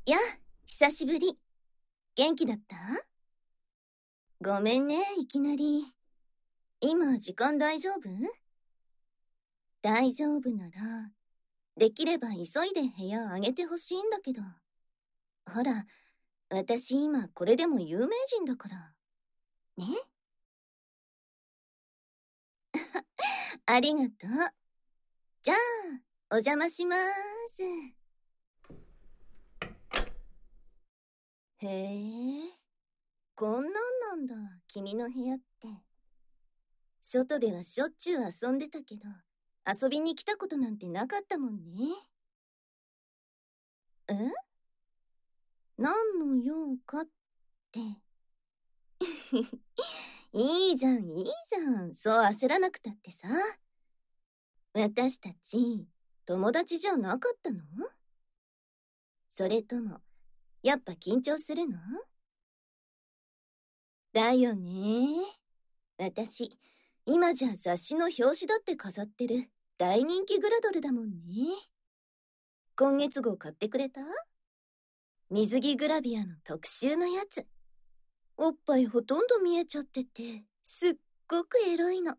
や、久しぶり。元気だった？ごめんね、いきなり。今、時間大丈夫？大丈夫なら、できれば急いで部屋あげてほしいんだけど。ほら、私今これでも有名人だから。ね？ありがとう。じゃあ、お邪魔しまーす。へえ、こんなんなんだ、君の部屋って。外ではしょっちゅう遊んでたけど、遊びに来たことなんてなかったもんね。え？何の用かって。いいじゃん、いいじゃん。そう焦らなくたってさ。私たち、友達じゃなかったの？それとも、やっぱ緊張するの？だよね。私、今じゃ雑誌の表紙だって飾ってる大人気グラドルだもんね。今月号買ってくれた？水着グラビアの特集のやつ。おっぱいほとんど見えちゃってて、すっごくエロいの。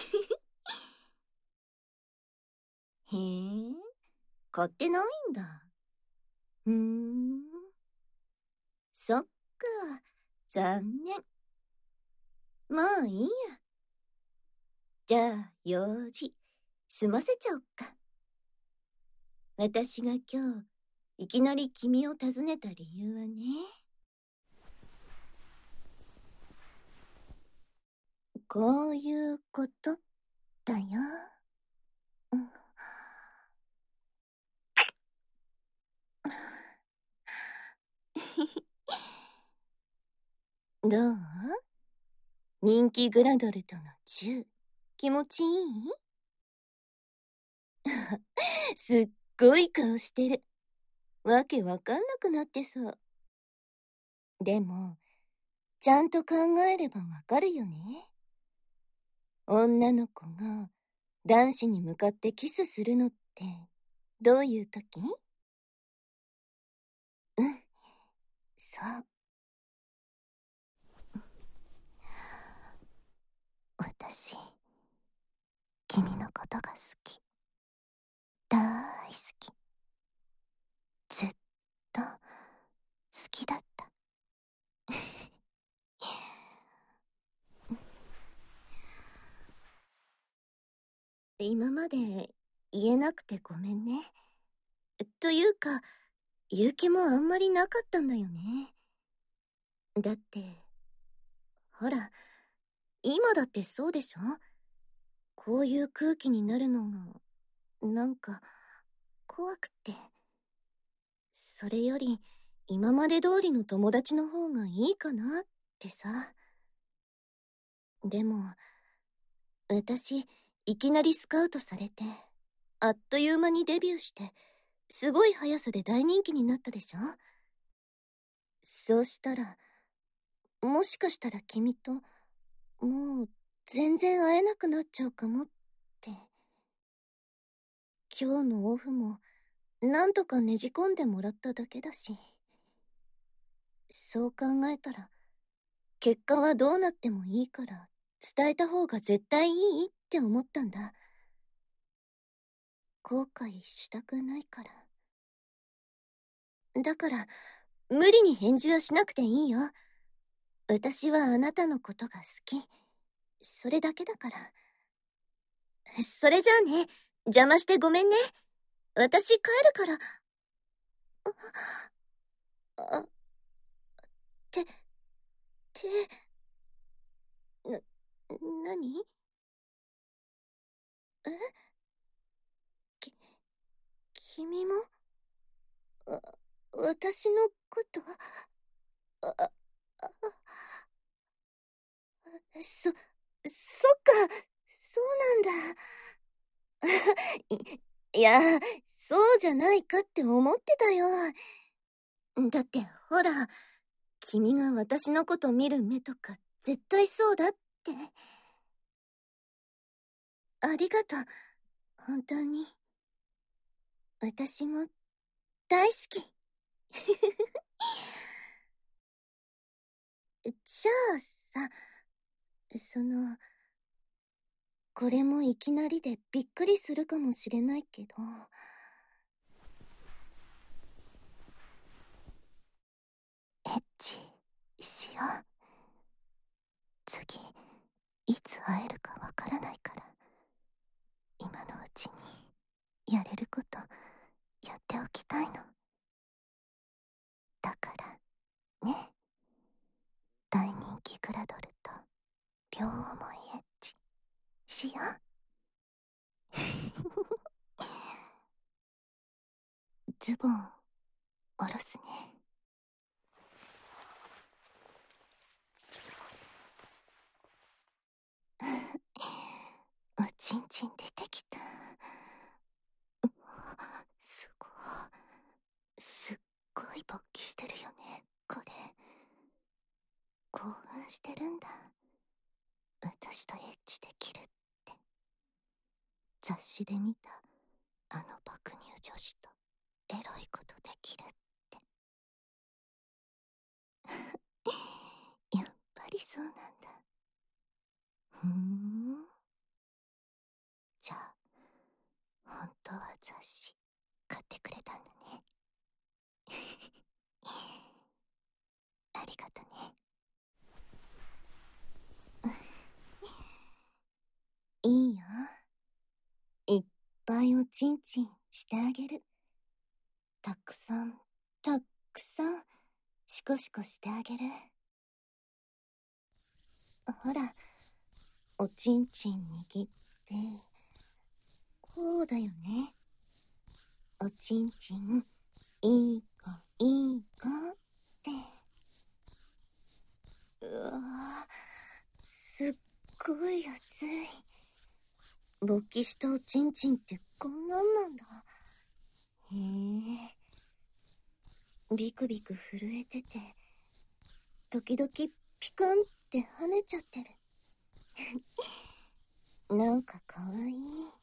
へえ、買ってないんだ。ふーん。そっか、残念。まあいいや。じゃあ、用事、済ませちゃおっか。私が今日、いきなり君を訪ねた理由はね。こういうことだよ。うん。どう？人気グラドルとのチュー、気持ちいい？すっごい顔してる。わけわかんなくなってそう。でも、ちゃんと考えればわかるよね。女の子が男子に向かってキスするのってどういう時？うん、そう。私、君のことが好き。大好き。ずっと好きだった。今まで言えなくてごめんね。というか、言う気もあんまりなかったんだよね。だって、ほら、今だってそうでしょ？こういう空気になるのが、なんか、怖くて。それより、今まで通りの友達の方がいいかなってさ。でも、私、いきなりスカウトされて、あっという間にデビューして、すごい速さで大人気になったでしょ？そうしたら、もしかしたら君と、もう、全然会えなくなっちゃうかもって。今日のオフも、なんとかねじ込んでもらっただけだし。そう考えたら、結果はどうなってもいいから、伝えた方が絶対いいって思ったんだ。後悔したくないから。だから、無理に返事はしなくていいよ。私はあなたのことが好き。それだけだから。それじゃあね、邪魔してごめんね。私帰るから。あ、て、な、なに？え？き、君も？あ、私のこと、あ、あ、そっか、そうなんだ。いや、そうじゃないかって思ってたよ。だって、ほら、君が私のこと見る目とか、絶対そうだって。ありがとう。本当に。私も、大好き。 じゃあさ、これもいきなりでびっくりするかもしれないけど、エッチしよう。次、いつ会えるかわからないから、今のうちにやれることやっておきたいの。だからね、大人気グラドルと両思いエッチしよう。ズボン下ろすね。おちんちん出てきた。すごい、すっごい勃起してるよね、これ。興奮してるんだ。私とエッチできるって。雑誌で見たあの爆乳女子とエロいことできるって。やっぱりそうなんだ。ふーん。じゃあ、本当は雑誌買ってくれたんだね。ありがとね。いいよ。いっぱいおちんちんしてあげる。たくさん、たくさん、シコシコしてあげる。ほら、おちんちん握って、こうだよね。おちんちん、いい子、いい子って。うわぁ、すっごい熱い。勃起したおちんちんってこんなんなんだ。へえ。ビクビク震えてて、時々ピクンって跳ねちゃってる。なんかかわいい。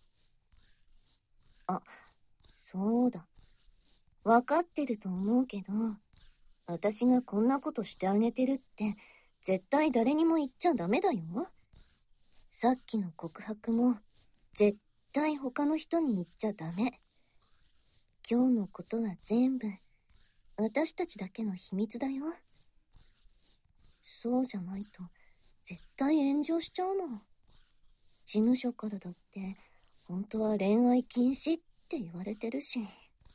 あ、そうだ。わかってると思うけど、私がこんなことしてあげてるって、絶対誰にも言っちゃダメだよ。さっきの告白も、絶対他の人に言っちゃダメ。今日のことは全部、私たちだけの秘密だよ。そうじゃないと、絶対炎上しちゃうの。事務所からだって、本当は恋愛禁止って言われてるし。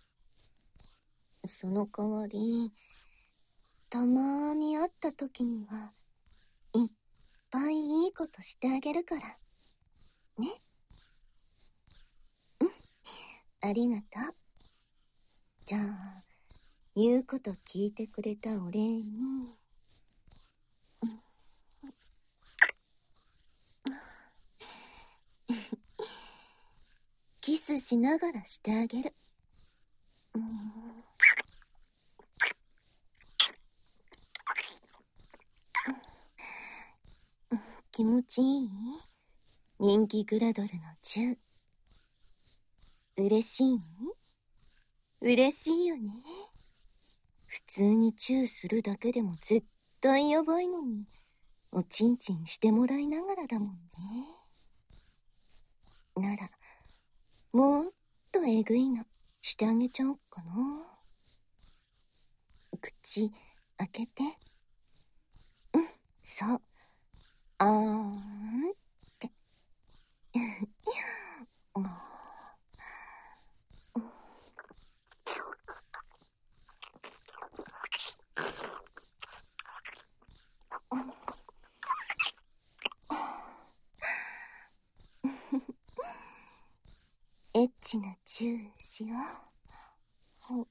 その代わり、たまーに会った時には、いっぱいいいことしてあげるから。ね。うん、ありがとう。じゃあ、言うこと聞いてくれたお礼に、キスしながらしてあげる。気持ちいい？人気グラドルのチュー。嬉しい？嬉しいよね。普通にチューするだけでも絶対やばいのに、おちんちんしてもらいながらだもんね。なら、もっとえぐいのしてあげちゃおっかな。口開けて。うん、そう。あーんって。エッチなチューしよう。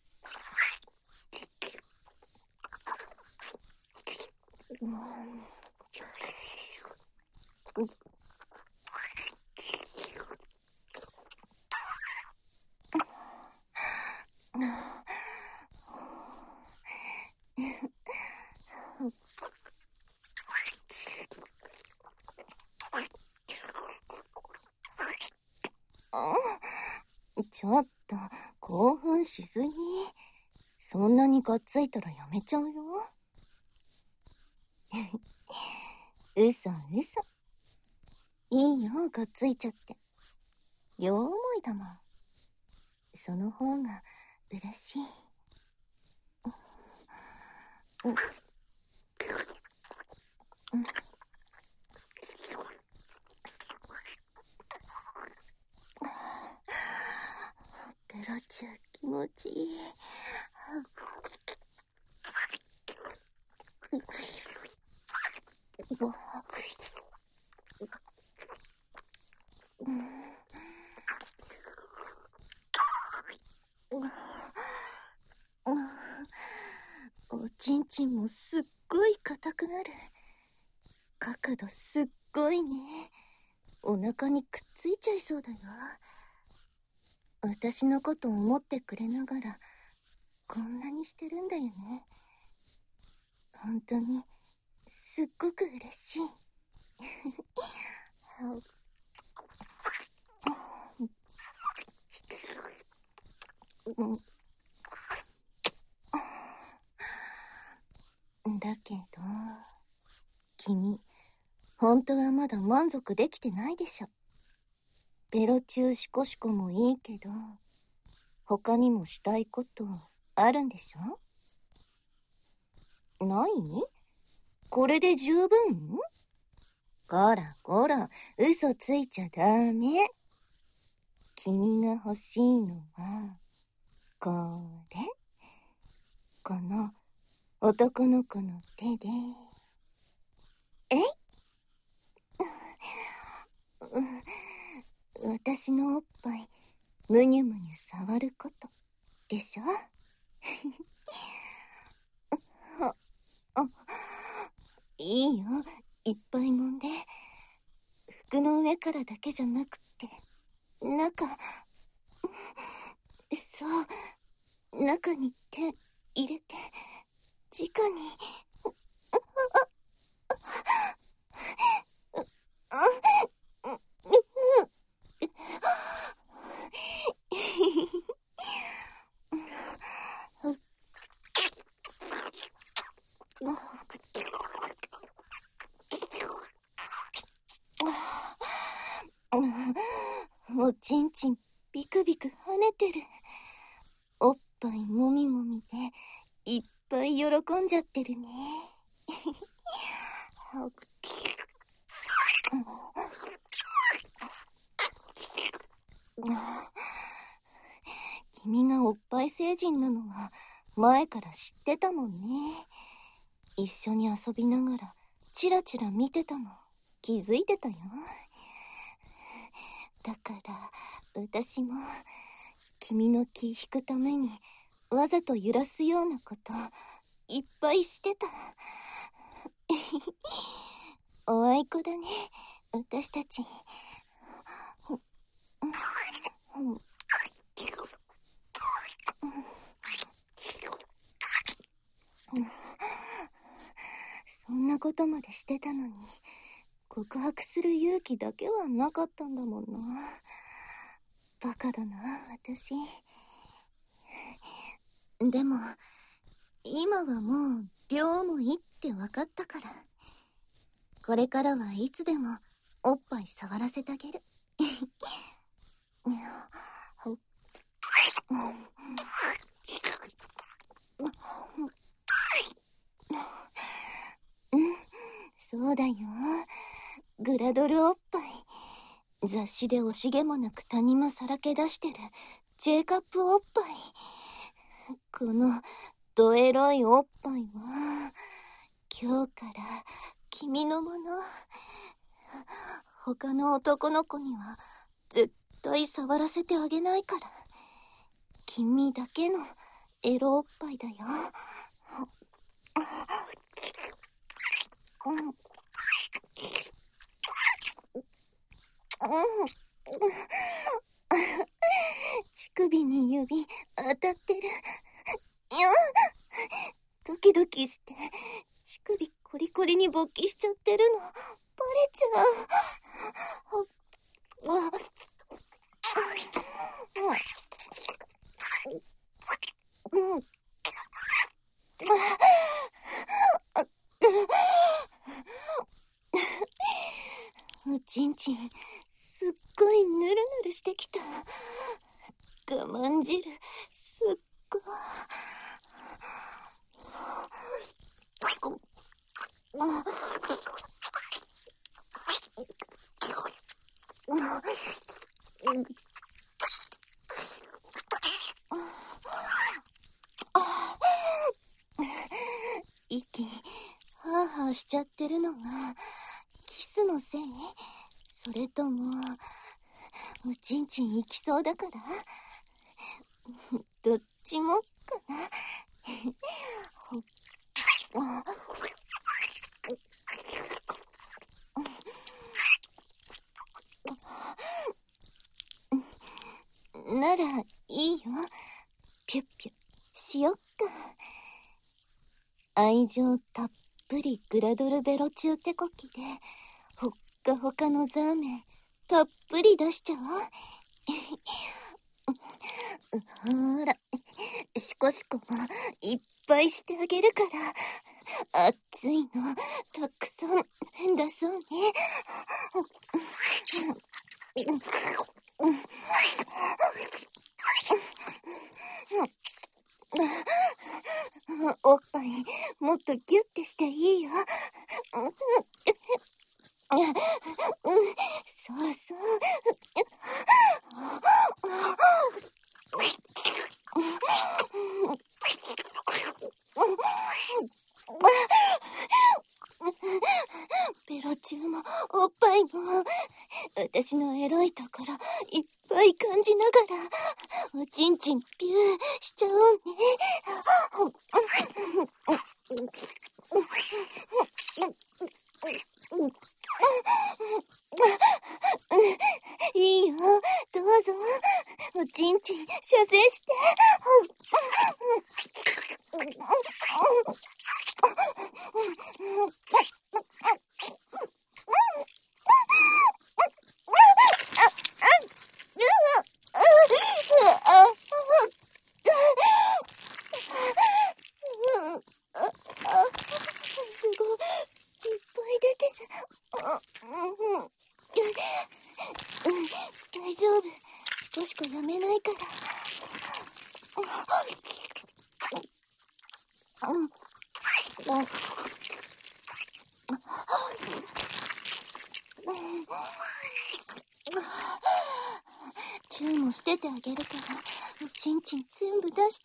ちょっと興奮しすぎ。 そんなにがっついたらやめちゃうよ。嘘嘘。いいよ、がっついちゃって。両思いだもん。その方が嬉しい。ベロチュー気持ちいい。おちんちんもすっごい硬くなる。角度すっごいね。お腹にくっついちゃいそうだよ。私のこと思ってくれながらこんなにしてるんだよね。本当にすっごく嬉しい。だけど君、本当はまだ満足できてないでしょ。ベロ中シコシコもいいけど、他にもしたいことあるんでしょ？ない？これで十分？こらこら、嘘ついちゃダメ。君が欲しいのは、これ。この男の子の手で。えい？私のおっぱい、むにゅむにゅ触ることでしょ？いいよ、いっぱい揉んで。服の上からだけじゃなくて、中、そう、中に手入れて、直に。おちんちんビクビク跳ねてる。おっぱいもみもみでいっぱい喜んじゃってるね。君がおっぱい成人なのは前から知ってたもんね。一緒に遊びながらチラチラ見てたの気づいてたよ。だから私も君の気引くためにわざと揺らすようなこといっぱいしてた。おあいこだね、私たち。そんなことまでしてたのに告白する勇気だけはなかったんだもんな。バカだな、私。でも今はもう両思いって分かったから、これからはいつでもおっぱい触らせてあげる。そうだよ、グラドルおっぱい。雑誌で惜しげもなく谷間さらけ出してる J カップおっぱい。このドエロいおっぱいは今日から君のもの。他の男の子には絶対触らせてあげないから。君だけのエロおっぱいだよ。乳首に指当たってる。ドキドキして乳首コリコリに勃起しちゃってるのバレちゃう。 我慢汁、すっご息、ハーハーしちゃってるのが、キスのせい？それとも、おちんちん行きそうだから？どっちもかな。ならいいよ。ピュッピュしよっか。愛情たっぷりグラドルベロ中手こきで、ほっかほかのザーメンたっぷり出しちゃおう。ほら、シコシコもいっぱいしてあげるから、熱いのたくさん出そうね。おっぱいもっとギュッてしていいよ。そうそう。ベロ中もおっぱいも私のエロいところいっぱい感じながらおちんちんピューしちゃおうね。いいよ、どうぞ。おちんちん射精して。すごい、いっぱい出てる。大丈夫。少しかやめないから。チューもしててあげるから、おちんちん全部出して。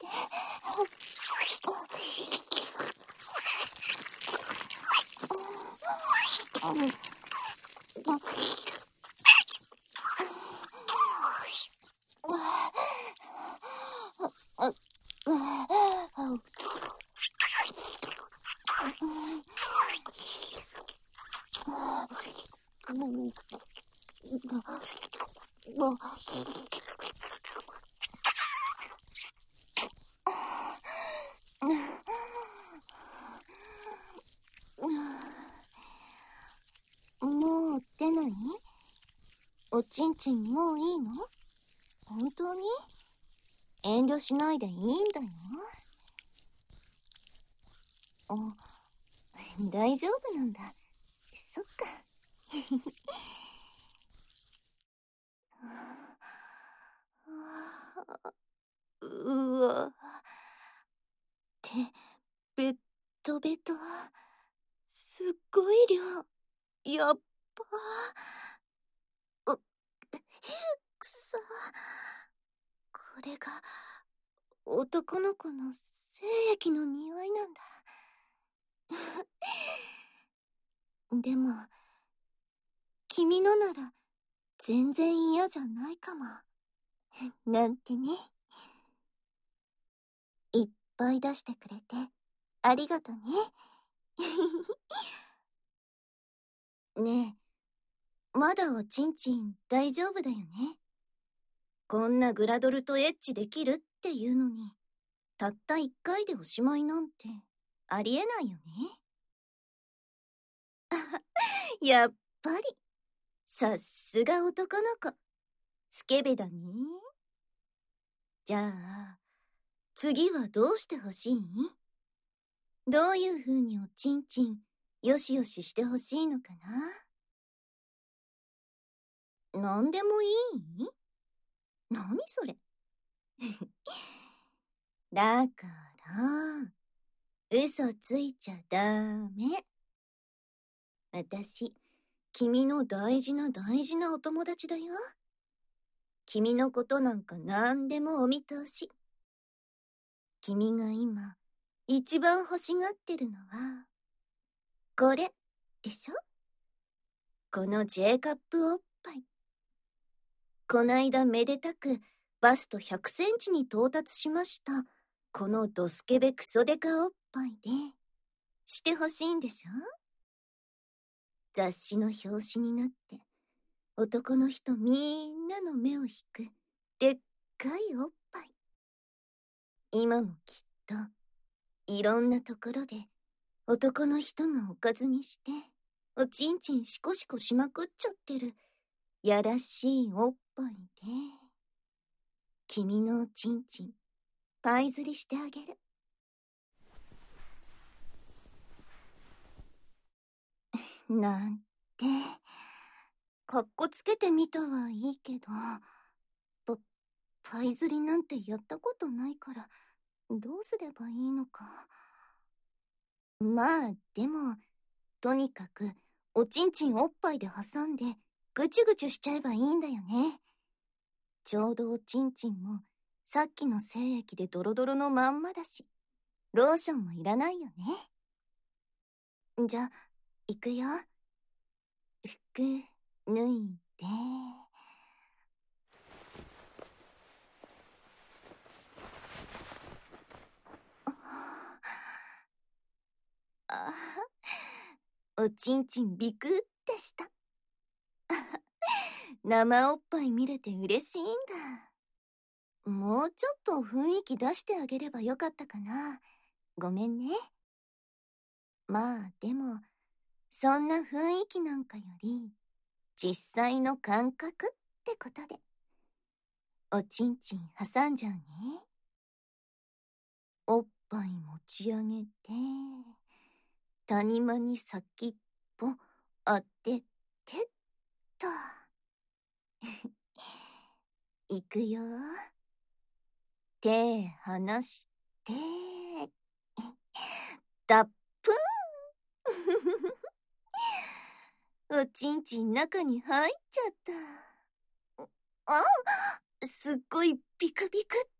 もう出ない？おちんちんもういいの？本当に？遠慮しないでいいんだよ。大丈夫なんだ。そっか。うわ。手、ベットベト。すっごい量。やっば。くそ。これが、男の子の精液の匂いなんだ。でも、君のなら、全然嫌じゃないかも。なんてね。いっぱい出してくれて、ありがとね。ねえ、まだおちんちん大丈夫だよね。こんなグラドルとエッチできるっていうのに、たった1回でおしまいなんて、ありえないよね。やっぱり、さっすが男の子。スケベだね。じゃあ、次はどうしてほしい？どういう風におちんちん、よしよししてほしいのかな？なんでもいい？ 何それ。だから、嘘ついちゃダメ。私、君の大事な大事なお友達だよ。君のことなんか何でもお見通し。君が今、一番欲しがってるのは、これ、でしょ？この J カップおっぱい。こないだめでたく、バスト100センチに到達しました。このドスケベクソデカおっぱいで、してほしいんでしょ？雑誌の表紙になって、男の人みんなの目を引く、でっかいおっぱい。今もきっと、いろんなところで、男の人がおかずにして、おちんちんシコシコしまくっちゃってる、やらしいおっぱいで、君のおちんちん、パイ釣りしてあげる。なんて、かっこつけてみたはいいけど、パイ釣りなんてやったことないから、どうすればいいのか。まあ、でも、とにかく、おちんちんおっぱいで挟んで、ぐちゅぐちゅしちゃえばいいんだよね。ちょうどおちんちんも、さっきの精液でドロドロのまんまだし、ローションもいらないよね。じゃ、いくよ。服、脱いで。ああ、おちんちんビクってした。生おっぱい見れて嬉しいんだ。もうちょっと雰囲気出してあげればよかったかな。ごめんね。まあでも、そんな雰囲気なんかより、実際の感覚ってことで、おちんちん挟んじゃうね。おっぱい持ち上げて、谷間に先っぽ当ててっと。いくよ。手離して、脱プンおちんちん中に入っちゃった。あ、すっごいビクビクって。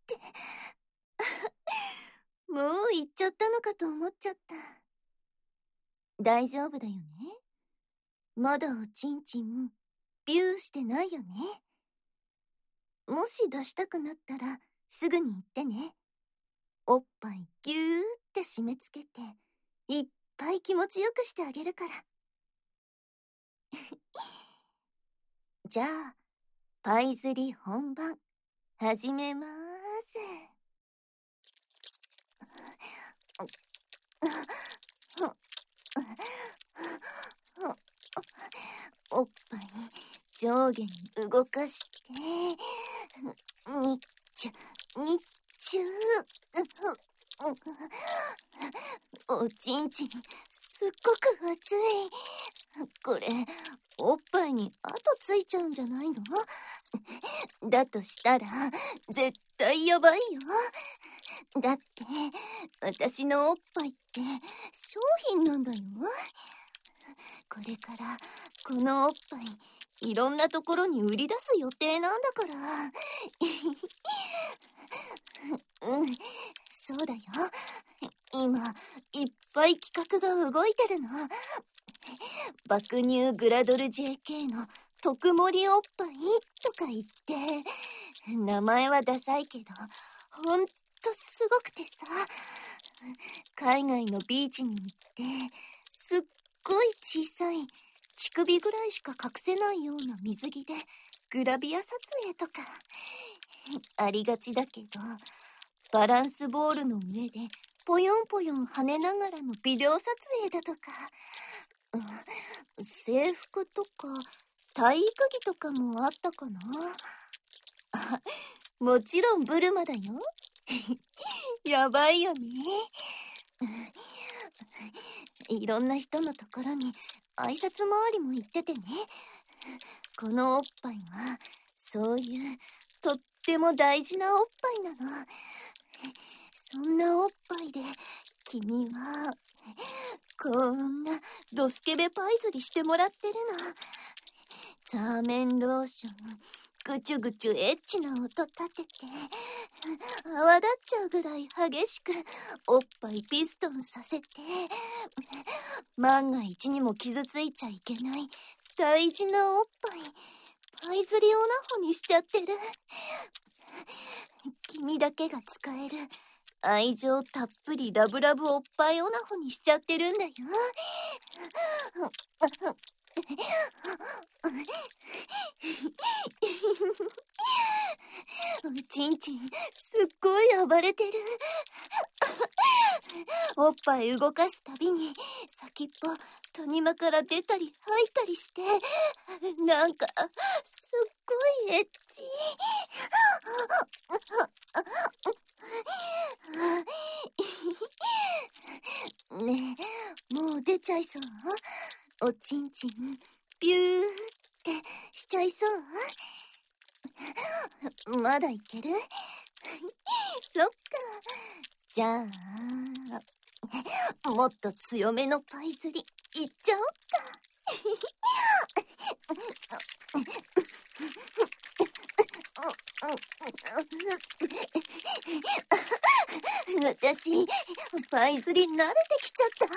もう行っちゃったのかと思っちゃった。大丈夫だよね？まだおちんちん、ビューしてないよね？もし出したくなったら、すぐに言ってね。おっぱいギューって締め付けて、いっぱい気持ちよくしてあげるから。じゃあ、パイ釣り本番、始めまーす。おっぱい上下に動かして、にっちゅ、にっちゅおちんちん、すっごく熱い。これ、おっぱいに跡ついちゃうんじゃないの？だとしたら、絶対やばいよ。だって、私のおっぱいって商品なんだよ。これから、このおっぱい、いろんなところに売り出す予定なんだから。うん、そうだよ。今、いっぱい企画が動いてるの。爆乳グラドル JK の特盛りおっぱいとか言って、名前はダサいけど、ほんとすごくてさ、海外のビーチに行って、すっごい小さい、乳首ぐらいしか隠せないような水着で、グラビア撮影とか、ありがちだけど、バランスボールの上で、ぽよんぽよん跳ねながらのビデオ撮影だとか、制服とか、体育着とかもあったかな。あ、もちろんブルマだよ。やばいよね。いろんな人のところに挨拶回りも行っててね。このおっぱいは、そういうとっても大事なおっぱいなの。そんなおっぱいで君はこんなドスケベパイ釣りしてもらってるの。ザーメンローションぐちゅぐちゅエッチな音立てて泡立っちゃうぐらい激しくおっぱいピストンさせて、万が一にも傷ついちゃいけない大事なおっぱいパイ釣りオナホにしちゃってる。君だけが使える愛情たっぷりラブラブおっぱいオナホにしちゃってるんだよ。おちんちんすっごい暴れてる。おっぱい動かすたびに先っぽ谷間から出たり吐いたりして、なんかすっごいエッチ。ねえ、もう出ちゃいそう？おちんちんビューってしちゃいそう？まだいける？そっか。じゃあもっと強めのパイ釣りいっちゃおっか。私パイ釣り慣れてきちゃった。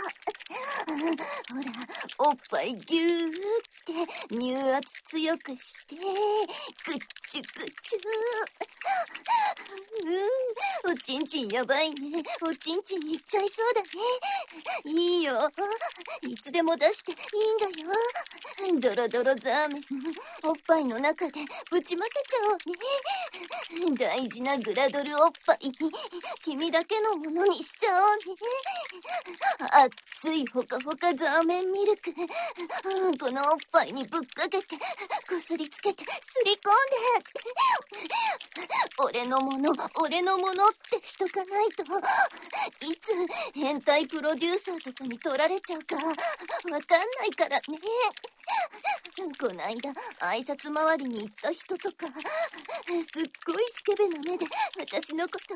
ほらおっぱいギューって乳圧強くしてぐっちゅぐっちゅ。おちんちんやばいね。おちんちんいっちゃいそうだね。いいよ、いつでも出していいんだよ。ドロドロザーメンおっぱいの中でぶちまけちゃおうね。大事なグラドルおっぱい君だけのものにしちゃおうね。熱いほかほかザーメンミルクこのおっぱいにぶっかけてこすりつけてすり込んで、俺のもの俺のものってしとかないといつ変態プロデューサーとかに取られちゃうかわかんないからね。こないだ挨拶回りに行った人とかすっごいスケベな目で私のこと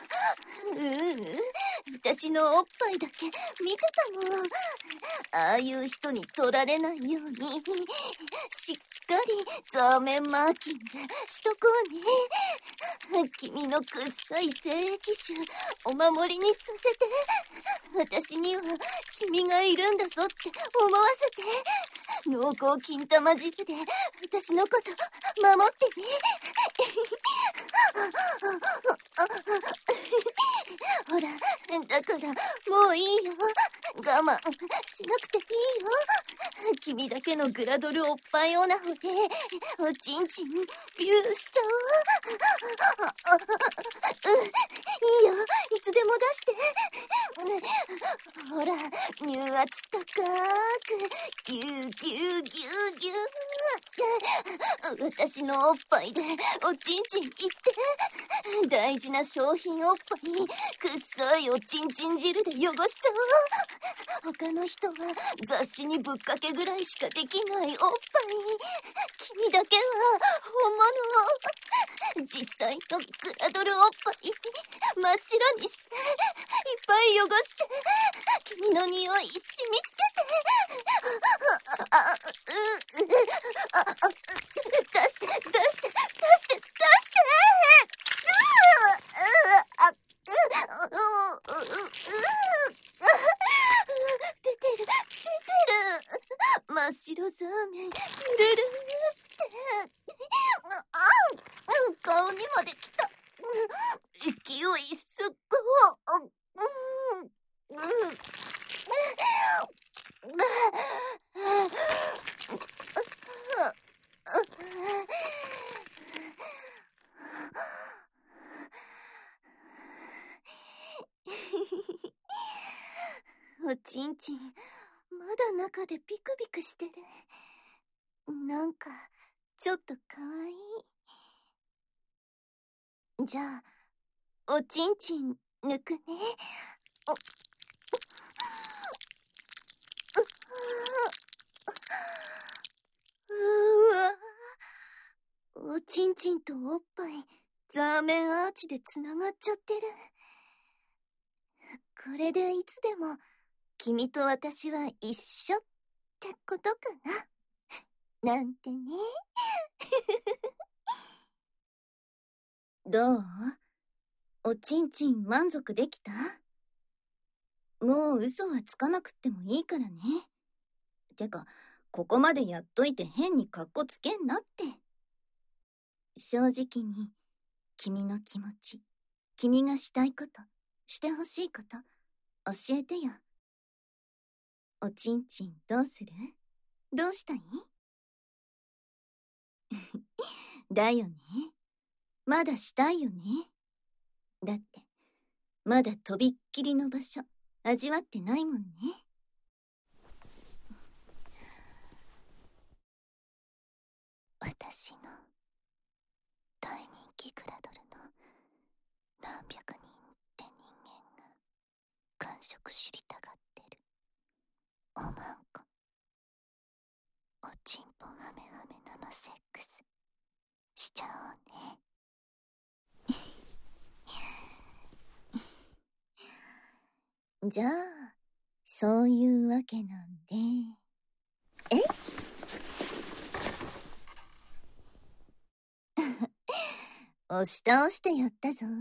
私のおっぱいだけ見てたもん。ああいう人に取られないようにしっかりザーメンマーキングしとこうね。君のくっさい精液臭お守りにさせて、私には君がいるんだぞって思わせて、濃厚金玉汁で私のこと守ってね。ほらだからもういいよ、我慢しなくていいよ。君だけのグラドルおっぱいオナホでおちんちんビューしちゃおう。いいよ、いつでも出して。ほら乳圧高くギューギューギューギュー。私のおっぱいでおちんちんいって、大事な商品おっぱいくっさいおちんちん汁で汚しちゃおう。他の人は雑誌にぶっかけぐらいしかできないおっぱい、君だけは本物。実際のグラドルおっぱい真っ白にしていっぱい汚して君の匂い染みつけて。出して出して出して出して出てる出てる。真っ白ザーメンルルルって顔にまで来た。勢いすっごい。おちんちんまだ中でピクピクしてる。なんかちょっとかわいい。じゃあおちんちん抜くね。うわおちんちんとおっぱい、ザーメンアーチでつながっちゃってる。これでいつでも、君と私は一緒ってことかな。なんてね。どう？おちんちん満足できた？もう嘘はつかなくってもいいからね。てか、ここまでやっといて変にカッコつけんなって。正直に、君の気持ち、君がしたいこと、してほしいこと、教えてよ。おちんちんどうする？どうしたい？だよね。まだしたいよね。だって、まだとびっきりの場所、味わってないもんね。私の大人気グラドルの何百人って人間が感触知りたがってる。おまんこ。おちんぽはめはめ生セックスしちゃおうね。じゃあ、そういうわけなんで。え？押し倒してやったぞ。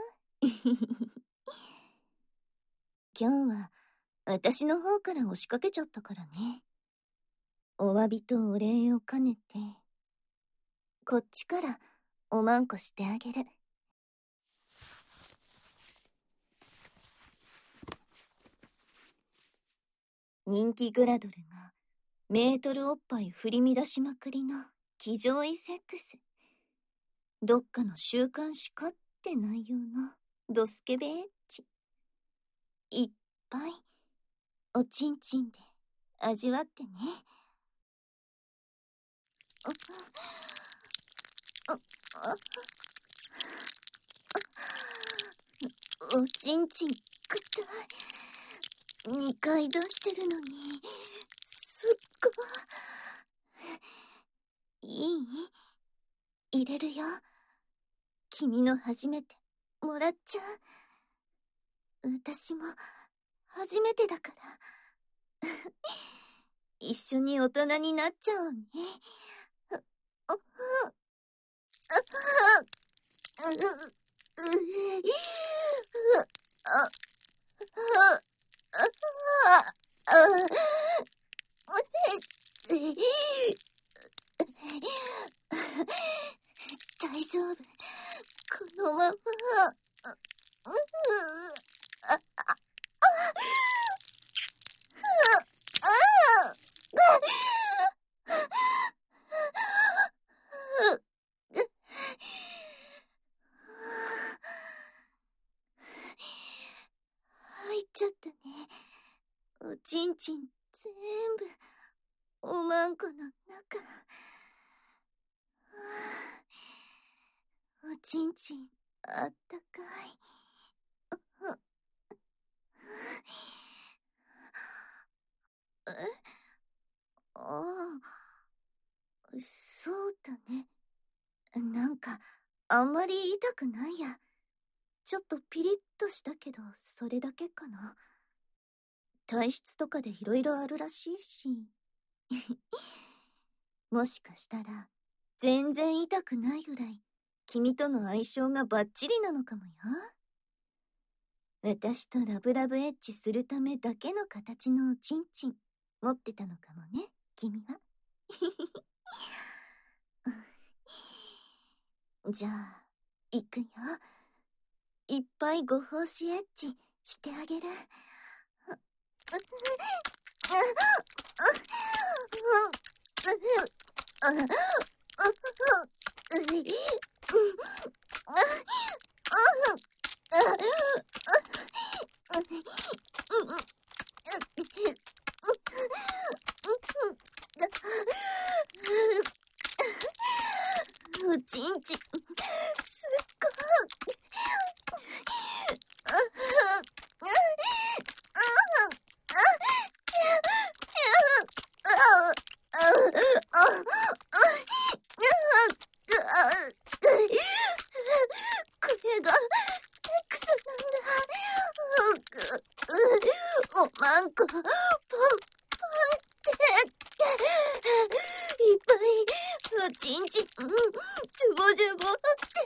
今日は私の方から押しかけちゃったからね。お詫びとお礼を兼ねて、こっちからおまんこしてあげる。人気グラドルがメートルおっぱい振り乱しまくりの気上位セックス。どっかの週刊誌かって内容のドスケベエッチ。いっぱいおちんちんで味わってね。おちんちんくたい。2回出してるのにすっごい入れるよ。君の初めてもらっちゃう。私も初めてだから一緒に大人になっちゃおうね。大丈夫。このまま。入っちゃったね。おちんちん全部おまんこの中。おちんちんあったかい。え？ああ、そうだね。なんかあんまり痛くないや。ちょっとピリッとしたけど、それだけかな。体質とかでいろいろあるらしいし。もしかしたら、全然痛くないぐらい、君との相性がバッチリなのかもよ。私とラブラブエッチするためだけの形のおちんちん、持ってたのかもね、君は。じゃあ、行くよ。いっぱいご奉仕エッチしてあげる。おちんちん、すっごい。 こ、ポンポンっていっぱいおちんちん、ジュボジュボって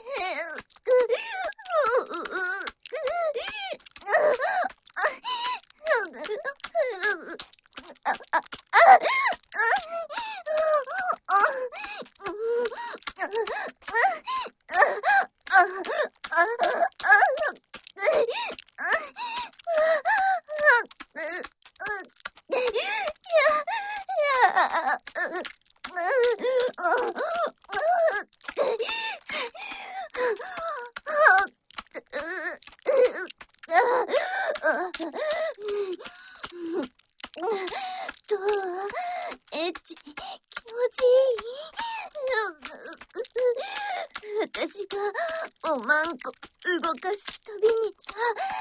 どう？エッチ、気持ちいい？私がおまんこ動かすたびにさ、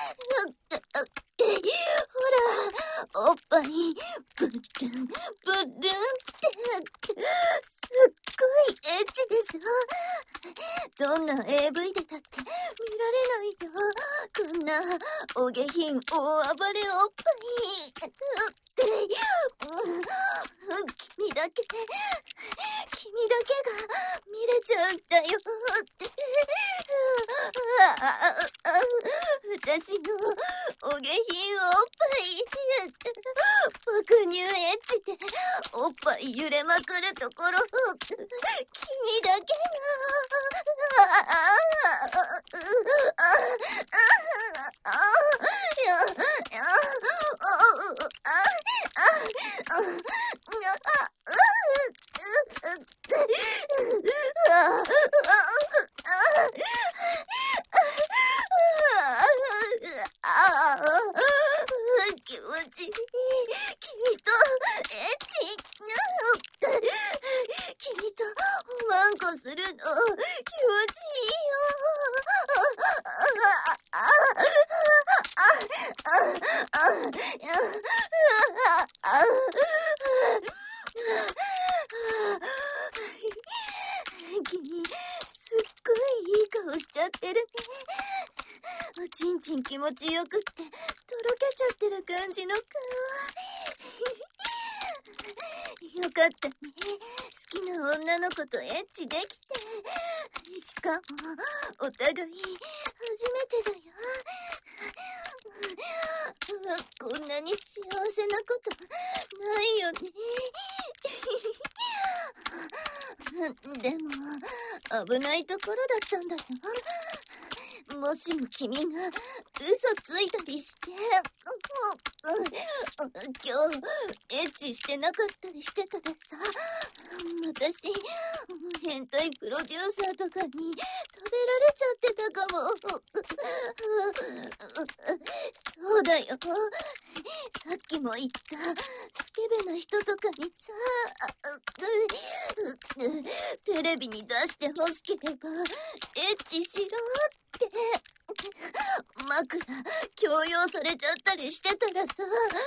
ほら、おっぱいブルンブルンってすっごいエッチでしょ。どんな AV でだって見られないよ、こんなお下品大暴れおっぱい。君だけが見れちゃうんだよって私のお下品おっぱい爆乳エッチでおっぱい揺れまくるところ君だけ気持ちいい。君とエッチ。君とおまんこするの気持ちいいよ。君、すっごいいい顔しちゃってるね。おちんちん気持ちよくってとろけちゃってる感じの顔。よかったね。好きな女の子とエッチできて。しかもお互い初めてだよ。こんなに幸せなことないよね。でも危ないところだったんだよ。もしも君が嘘ついたりして今日エッチしてなかったりしてたらさ、私変態プロデューサーとかに食べられちゃってたかも。そうだよ。さっきも言ったスケベな人とかにさ、テレビに出してほしければエッチしろって枕強要されちゃったりしてたらさ、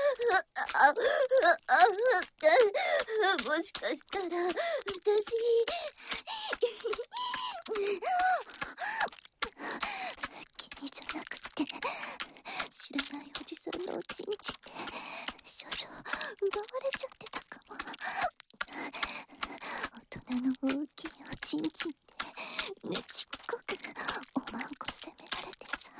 もしかしたら私君じゃなくて知らないおじさんのおちんちんで少女奪われちゃってたかも。大人の大きいおちんちんでねちっこくおまんこ責められてさ、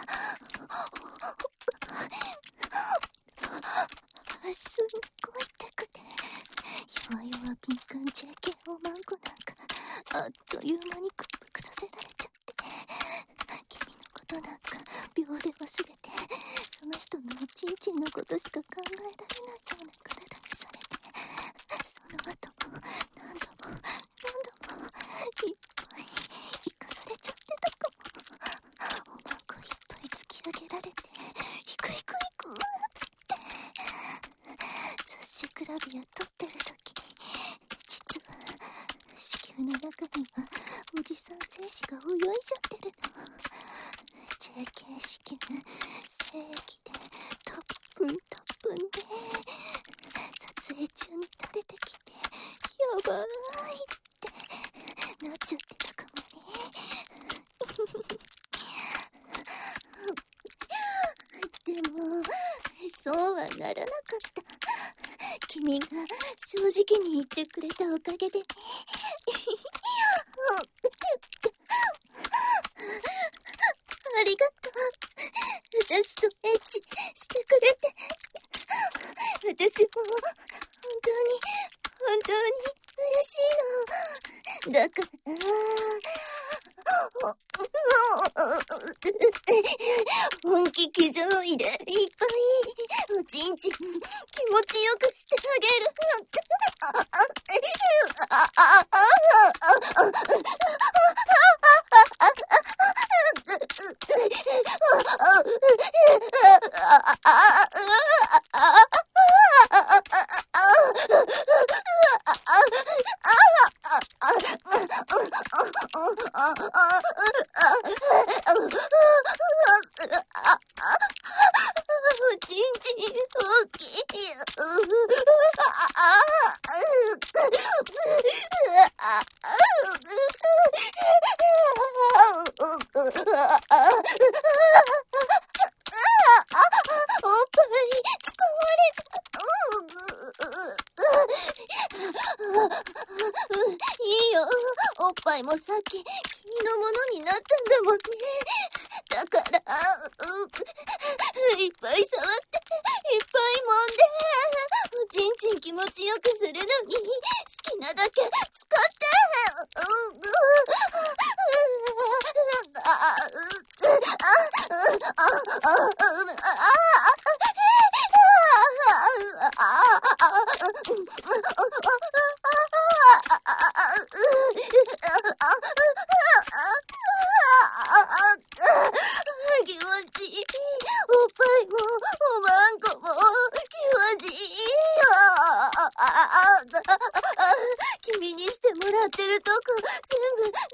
すっごい痛くて弱々敏感 JK おまんこなんかあっという間に屈服させられちゃって、君のことなんか秒で忘れてその人のおちんちんのことしか考えられないような体にされて、その後も何度もいっぱい生かされちゃってたかも。おまんこいっぱい突き上げられてヒクヒクヒクって雑誌グラビア撮ってる時、実は子宮の中にはおじさん精子が泳いじゃってるの。 JK 子宮精液でトップンで撮影中に垂れてきてやばいってなっちゃってたかもね。でもそうはならなかった。 君が正直に言ってくれたおかげでね。ありがとう。私とエッチしてくれて。私も本当に嬉しいの。だから、本気気上位でいっぱいおちんちん気持ちよくしてあげる。おちんちん大きい。おっぱい使われた。いいよ。おっぱいもさっき君のものになったんだもんね。だから、いっぱい触って、いっぱい揉んで、おちんちん気持ちよくするのに、好きなだけ使って。気持ちいい。おっぱいもおまんこも気持ちいいよ。君にしてもらってるとこ全部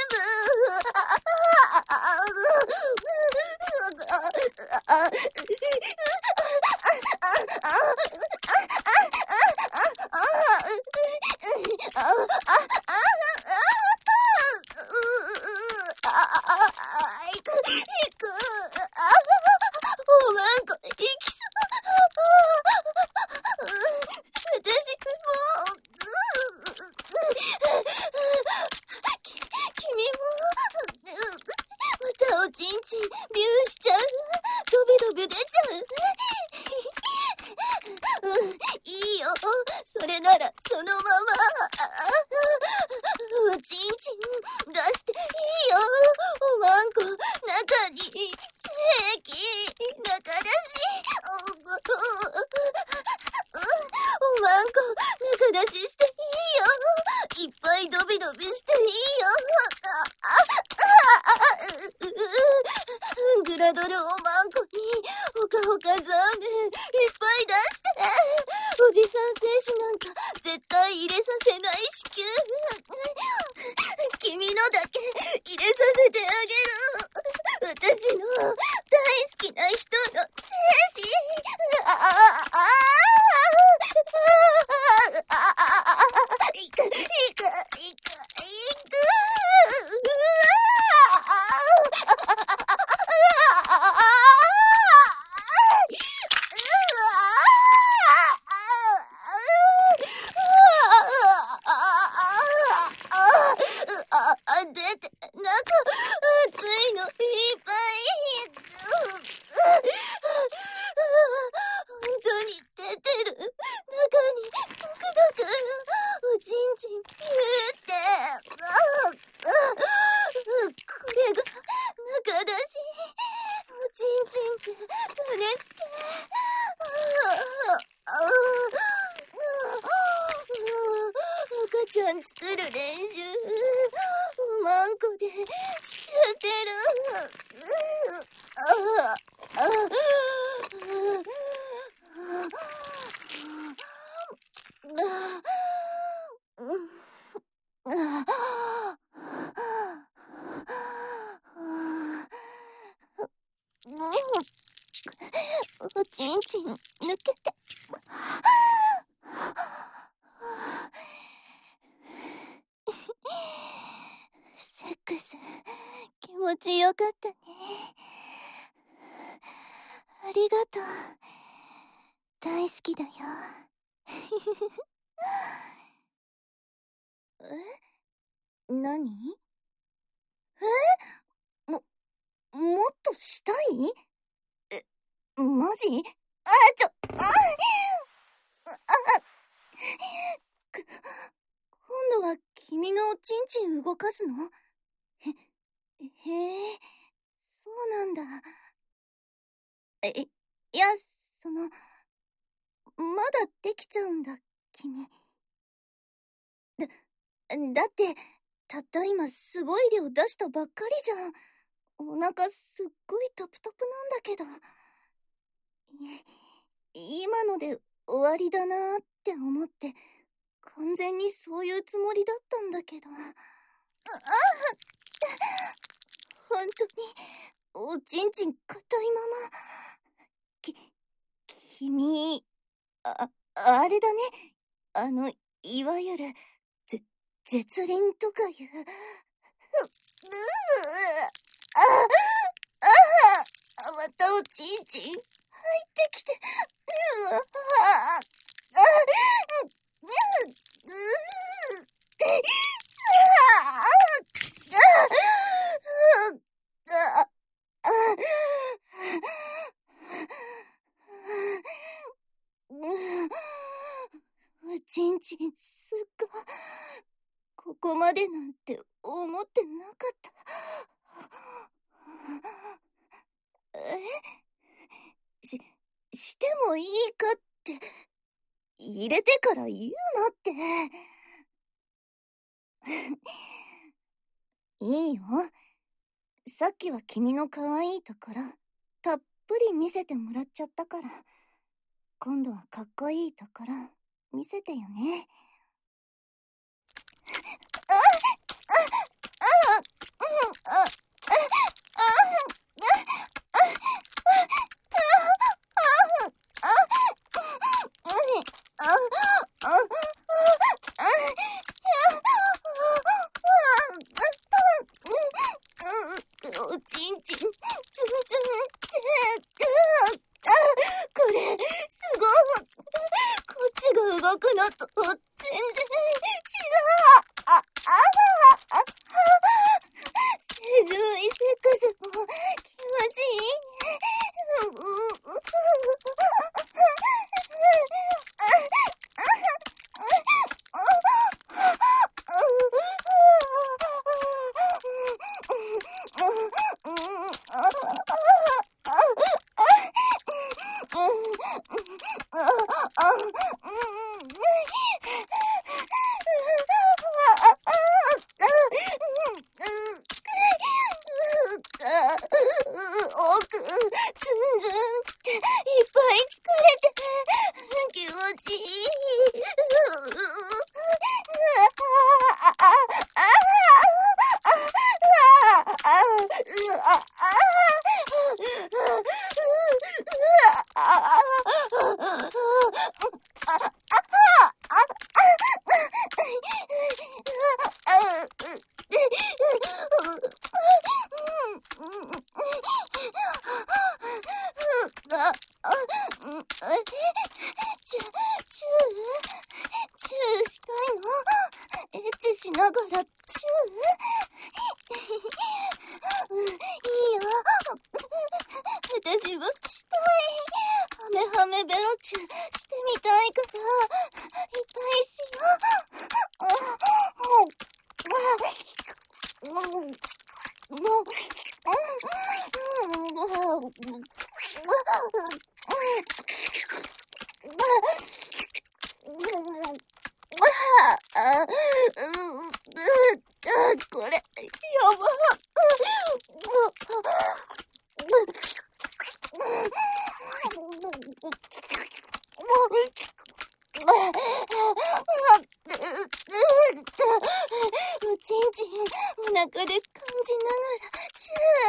おまんこ行きそう。私も君もまたおちんちんビューしちゃう。ドビドビ出ちゃう。いいよ。それならそのままおちんちん出していいよ。おまんこ中に正規中だし。おまんこ中出ししていいよ。いっぱいドビドビしていいよ。グラドルおまんこにほかほかザーメンいっぱい出して。おじさん精子なんか絶対入れさせない子宮。君のだけ入れさせてあげる。私の大好きな人の精子。いく。出て、中、熱いのいっぱい。本当に出てる。中に、ドクドク、おちんちん、ピューって。これが、中だし、おちんちんって、加熱って。赤ちゃん作る練習、おまんこでしちゃってる。おちんちん抜けて。セックス気持ちよかったね。ありがとう。大好きだよ。 何？もっとしたい？マジ？今度は君がおちんちん動かすの？へえ、そうなんだ。いや、まだできちゃうんだ、君。だって、たった今すごい量出したばっかりじゃん。お腹すっごいタプタプなんだけど。今ので終わりだなーって思って、完全にそういうつもりだったんだけど。本当に、おちんちん硬いまま。君、あれだね。いわゆる、絶倫とかいう。またおちんちん入ってきて。おちんちんすっごここまでなんて思ってなかった。してもいいかって入れてから言うなって。いいよ。さっきは君の可愛いところたっぷり見せてもらっちゃったから、今度はかっこいいところ見せてよね。おちんちん、ツンツンって。これ、すごい。こっちが動くのと全然違う。正常位セックスも気持ちいいね。奥、ずんずんっていっぱい疲れて気持ちいい。チューしたいの？エッチしながらチュー？いいよ。私もしたい。ハメハメベロチューしてみたいから、いっぱいしよこれ、やば。おちんちん、お腹で感じながら、チ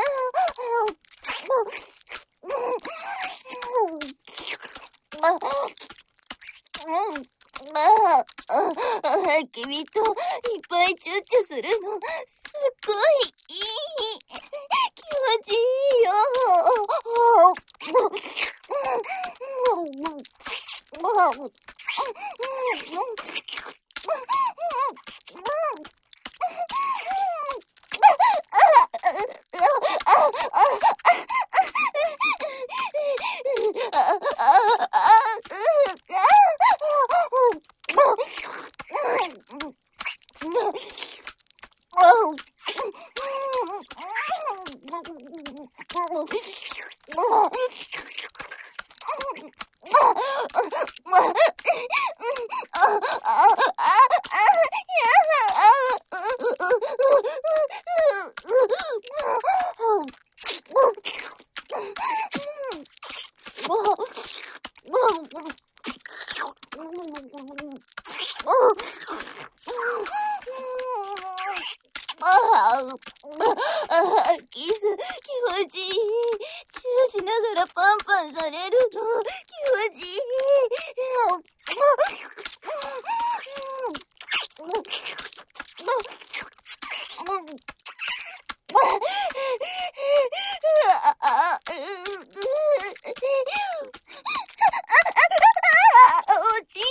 君といっぱいチューチューするの、すっごいいい。気持ちいいよ。 キス、気持ちいい。チューしながらパンパンされるの、気持ちいい。おちんちん、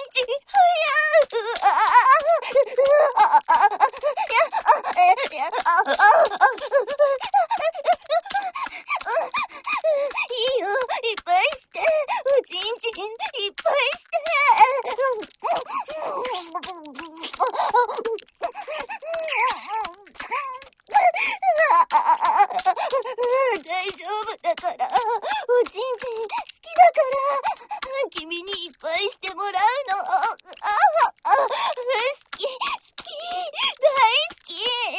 いいよ、いっぱいして。おちんちん、いっぱいして。大丈夫だから。おちんちん好きだから。君にいっぱいしてもらうの。好き、大好き。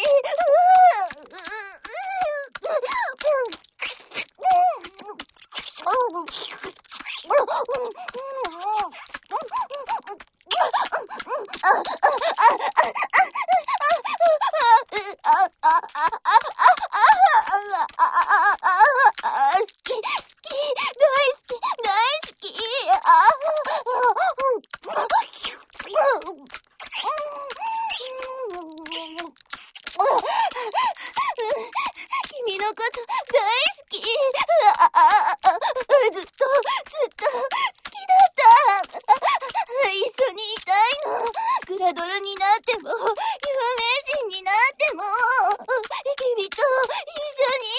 君のこと大好き。ずっと好きだった。一緒にいたいの。グラドルになっても、有名人になっても、君と一緒に。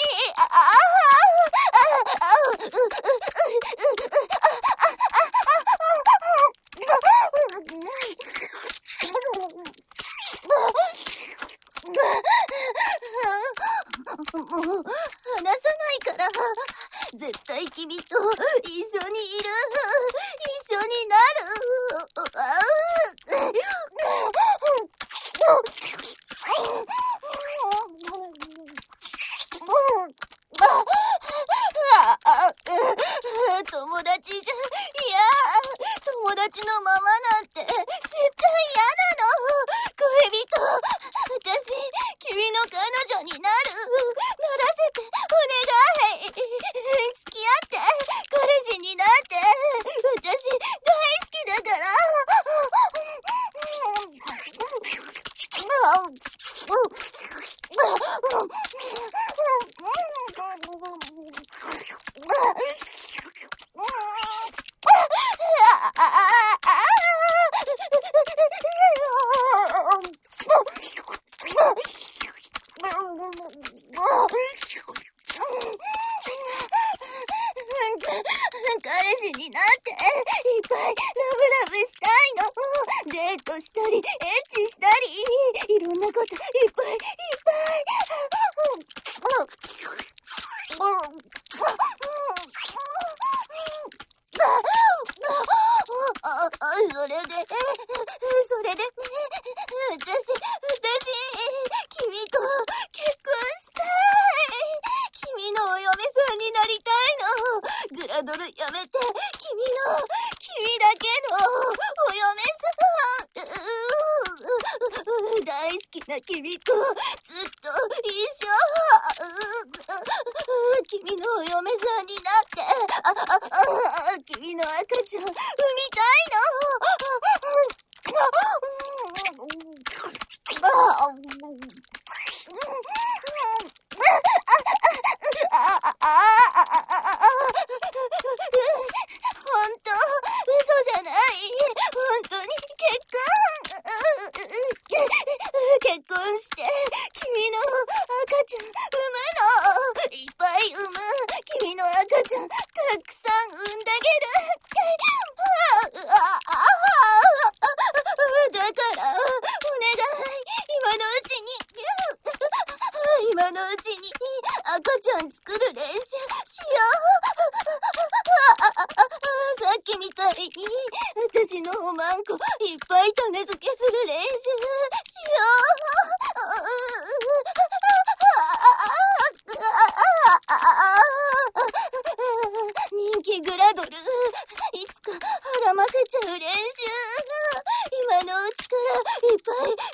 もう、離さないから。絶対君と一緒にいる。一緒になる。友達じゃ、いや、友達のままなんて絶対嫌なの。恋人、私、君の彼女になる。ならせて、お願い。付き合って、彼氏になって。私、大好きだから。彼氏になっていっぱいラブラブしたいの。デートしたりエッチしたり、いろんなこといっぱいいっぱい。それでね、私、君と結婚したい。君のお嫁さんになりたいの。グラドルやめて、君だけのお嫁さん。大好きな君とずっと一緒。君のお嫁さんになって、君の赤ちゃん産みたいの。本当、嘘じゃない。本当に結婚して君の赤ちゃん産むの。いっぱい産む。君の赤ちゃんたくさん産んであげる。 ラドル、いつか孕ませちゃう練習。今のうちからいっぱいいっぱい。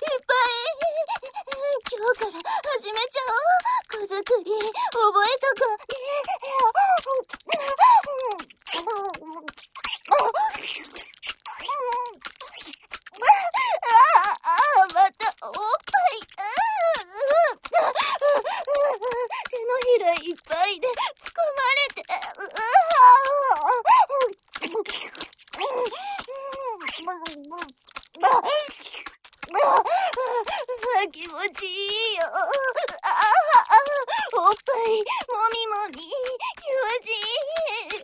今日から始めちゃおう。子作り覚えとこう。またおっぱい。手のひらいっぱいでつかまれて。気持ちいいよ。おっぱいもみもみ気持ちいい。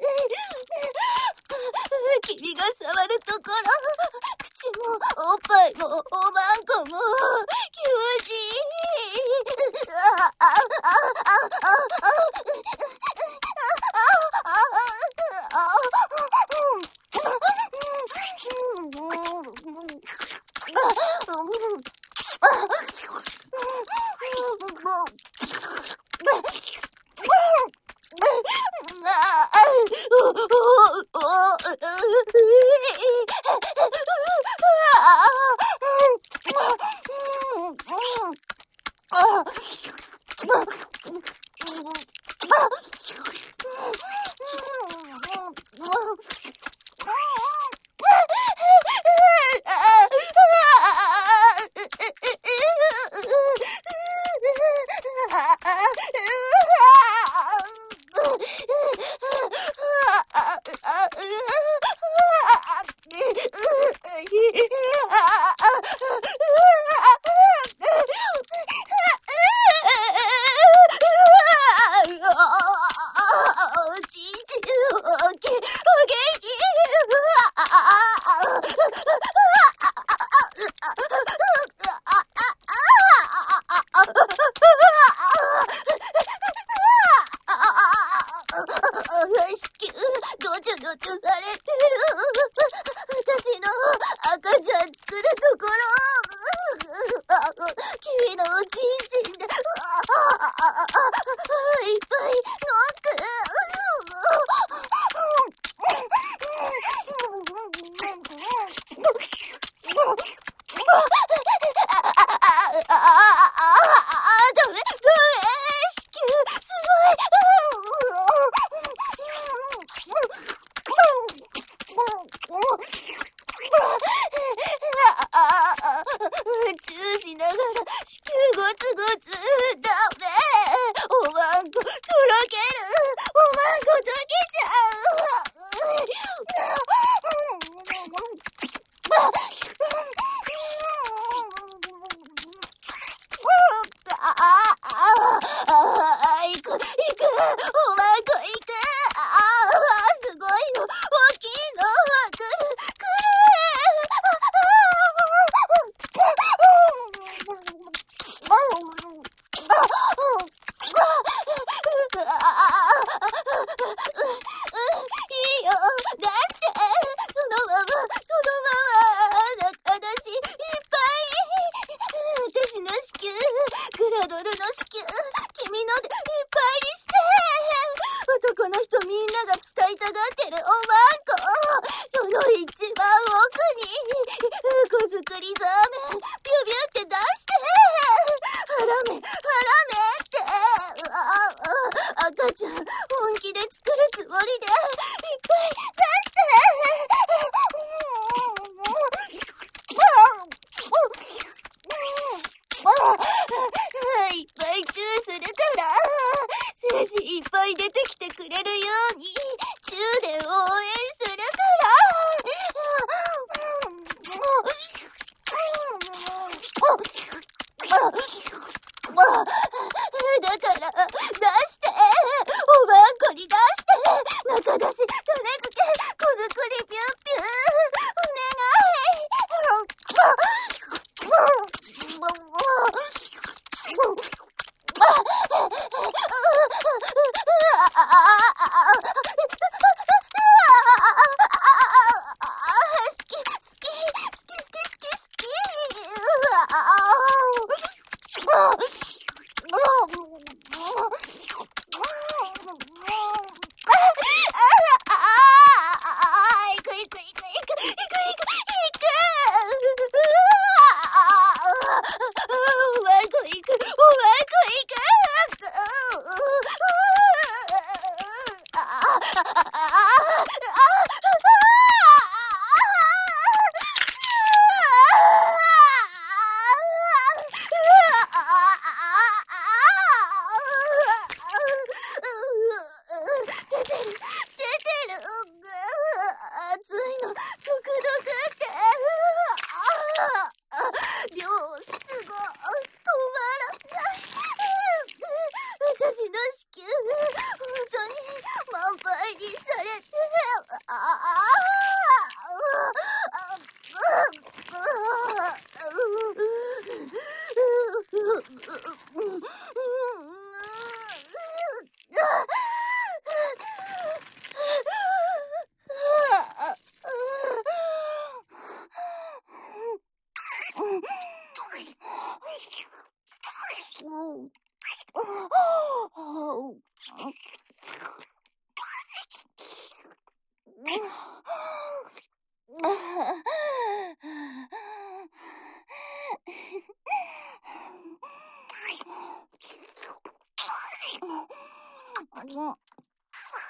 君が触るところ、口もおっぱいもおまんこも気持ちいい。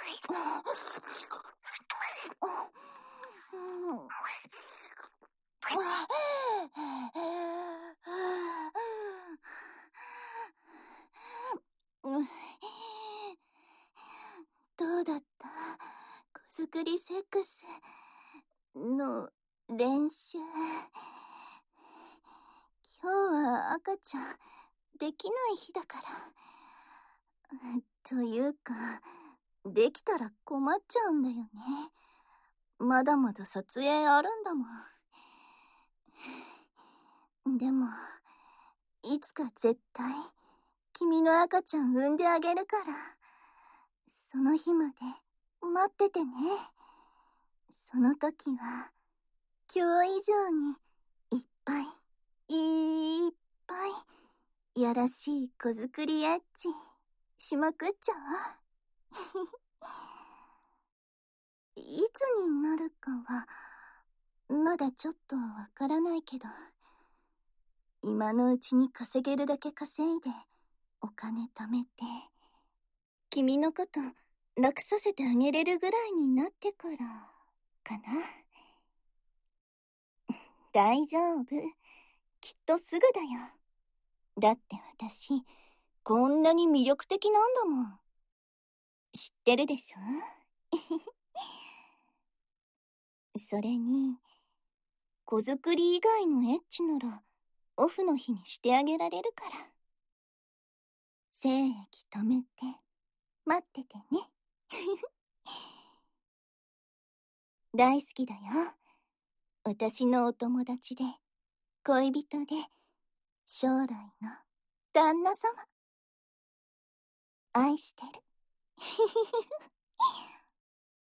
どうだった？子作りセックスの練習。今日は赤ちゃんできない日だから。というか、できたら困っちゃうんだよね。まだまだ撮影あるんだもん。でも、いつか絶対、君の赤ちゃん産んであげるから、その日まで待っててね。その時は、今日以上に、いっぱい、いっぱい、やらしい子作りエッチ、しまくっちゃう。いつになるかは、まだちょっとわからないけど、今のうちに稼げるだけ稼いで、お金貯めて、君のこと楽させてあげれるぐらいになってから、かな。大丈夫。きっとすぐだよ。だって私、こんなに魅力的なんだもん。知ってるでしょ？それに、子作り以外のエッチなら、オフの日にしてあげられるから。精液止めて、待っててね。大好きだよ。私のお友達で、恋人で、将来の旦那様。愛してる。